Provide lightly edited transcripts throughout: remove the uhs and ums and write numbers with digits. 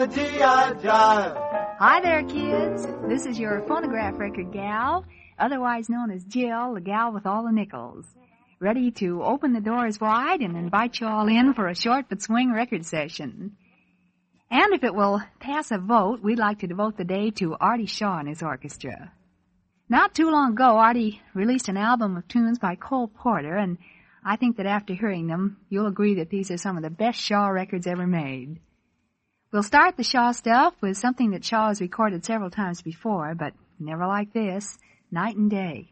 the G.I. Jive. Hi there, kids. This is your phonograph record gal, otherwise known as Jill, the gal with all the nickels. Ready to open the doors wide and invite you all in for a short but swing record session. And if it will pass a vote, we'd like to devote the day to Artie Shaw and his orchestra. Not too long ago, Artie released an album of tunes by Cole Porter, and I think that after hearing them, you'll agree that these are some of the best Shaw records ever made. We'll start the Shaw stuff with something that Shaw has recorded several times before, but never like this, Night and Day.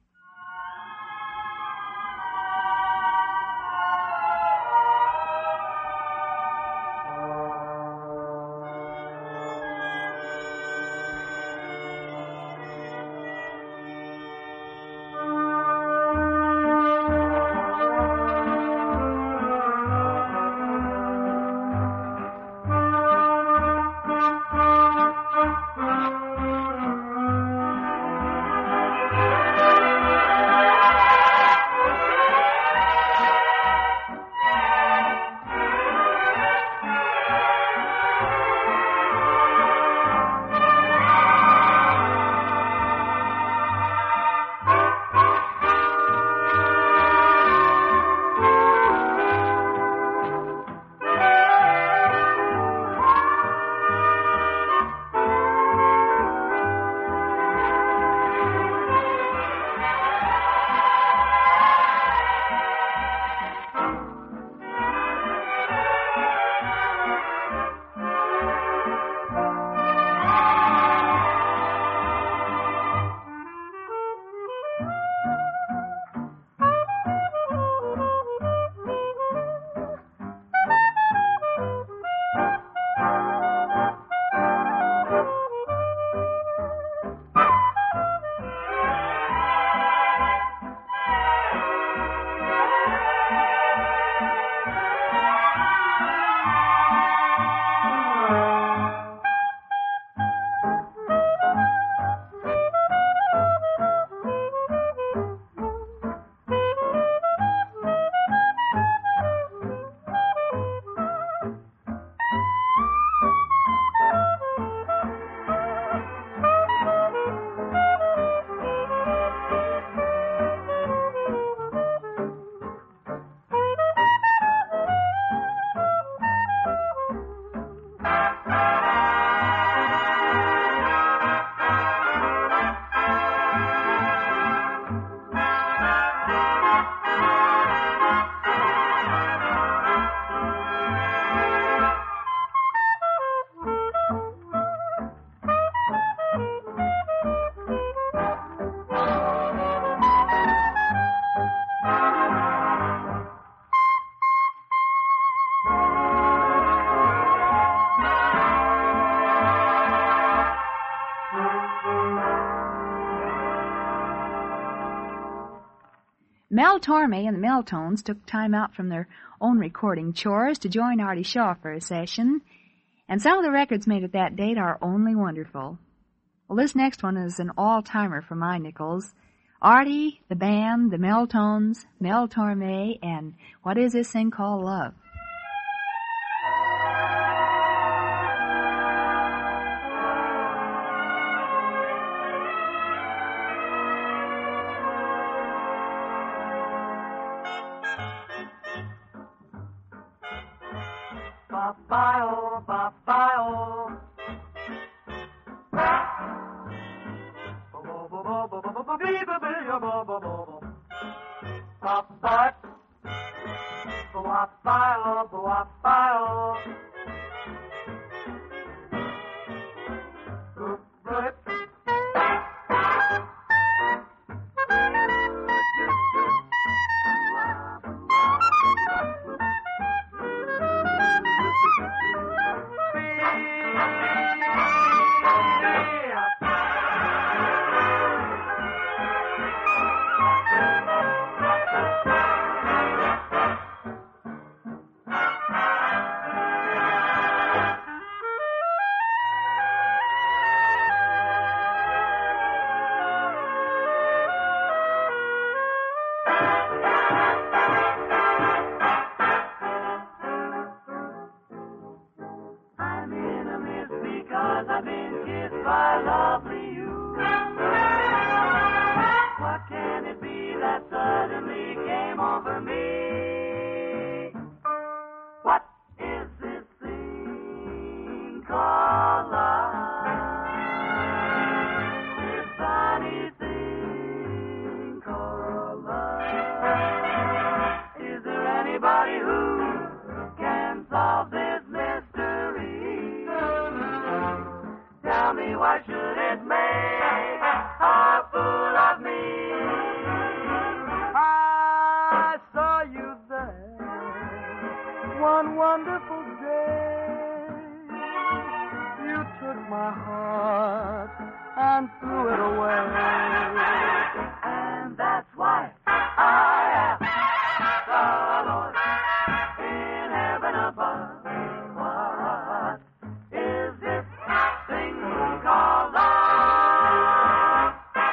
Mel Torme and the Meltones took time out from their own recording chores to join Artie Shaw for a session, and some of the records made at that date are only wonderful. Well, this next one is an all-timer for my nickels. Artie, the band, the Meltones, Mel Torme, and what is this thing called Love? Ba-ba-o, ba-ba-o. Ba-ba-ba-ba-ba-ba-ba-ba-ba-ba-ba-ba. Ba-ba. Ba-ba-ba-o, ba-ba-ba-o. wonderful day. You took my heart and threw it away. And that's why I am alone in heaven above. What is this thing we call love?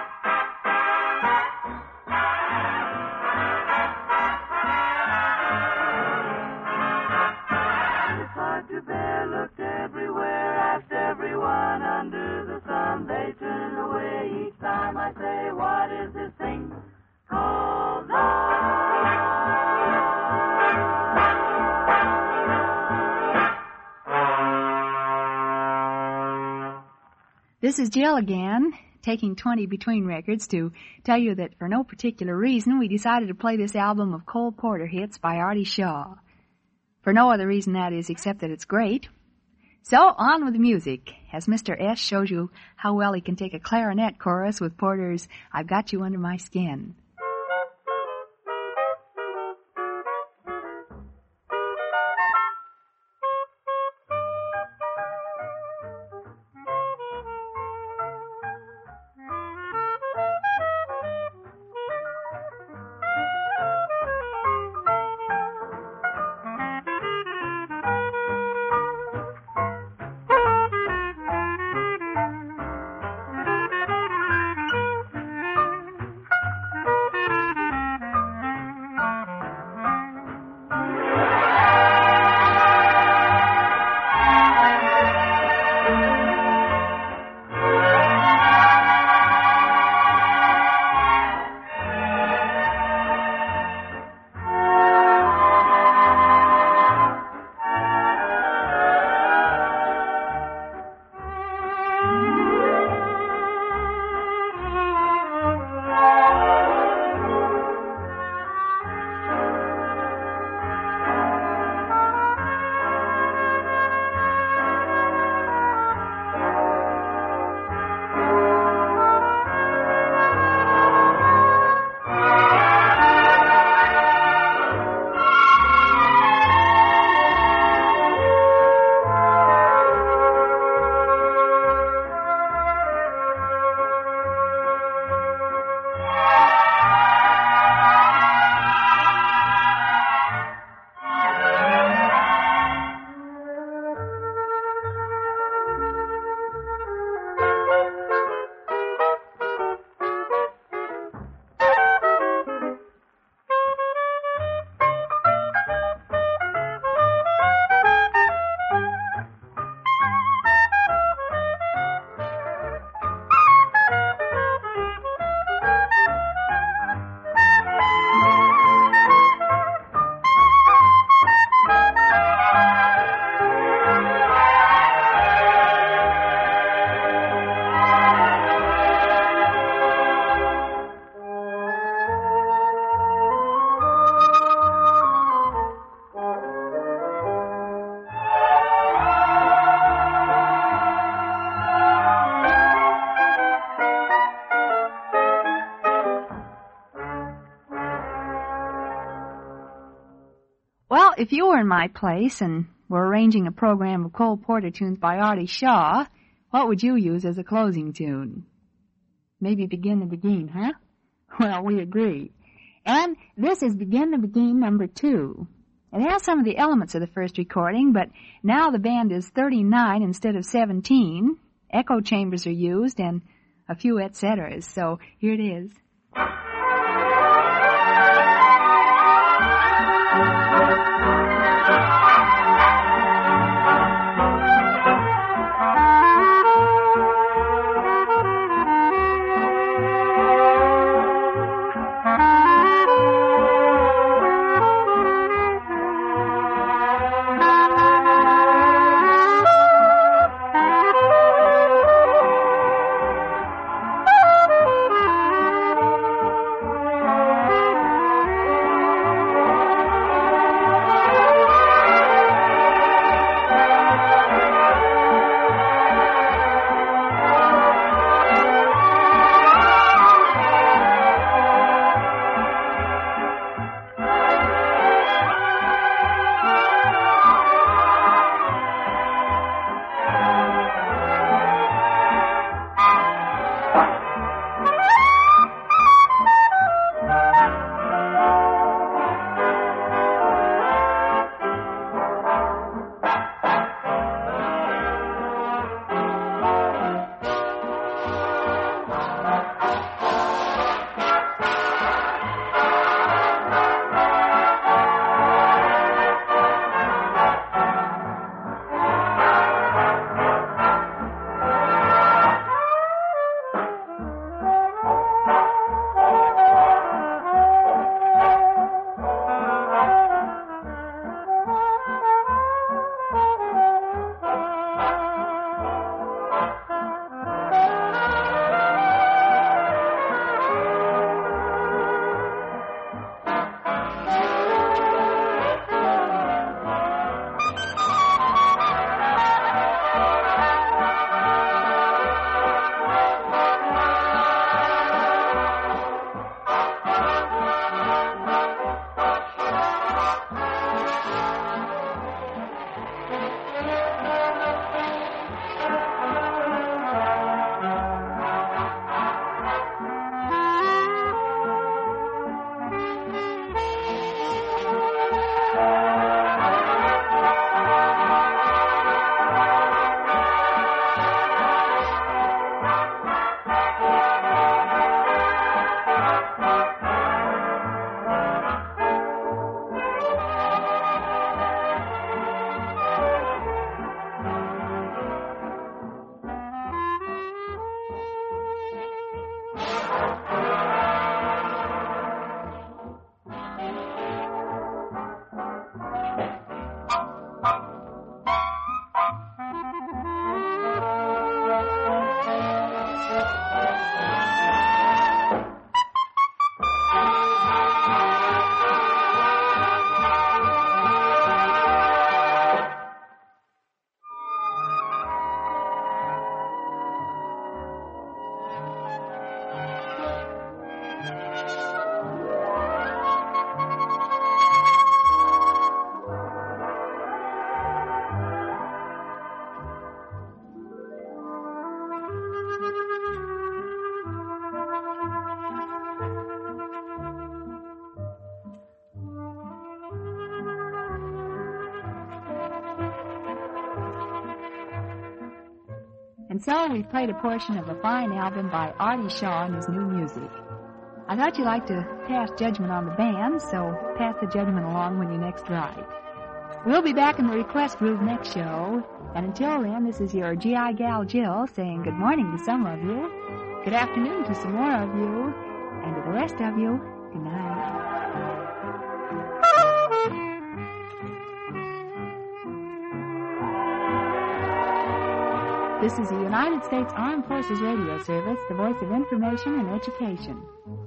It's hard to bear, looked everywhere, asked everyone under the sun. They turn away each time I say, what is this thing called love? This is Jill again, taking 20 between records to tell you that for no particular reason we decided to play this album of Cole Porter hits by Artie Shaw. For no other reason, that is, except that it's great. So, on with the music, as Mr. S shows you how well he can take a clarinet chorus with Porter's I've Got You Under My Skin. Well, if you were in my place and were arranging a program of Cole Porter tunes by Artie Shaw, what would you use as a closing tune? Maybe Begin the Beguine, huh? Well, we agree. And this is Begin the Beguine number 2. It has some of the elements of the first recording, but now the band is 39 instead of 17. Echo chambers are used and a few et ceteras, so here it is. And so we played a portion of a fine album by Artie Shaw and his new music. I thought you'd like to pass judgment on the band, so pass the judgment along when you next write. We'll be back in the request groove next show, and until then, this is your GI Gal Jill saying good morning to some of you, good afternoon to some more of you, and to the rest of you, good night. This is the United States Armed Forces Radio Service, the voice of information and education.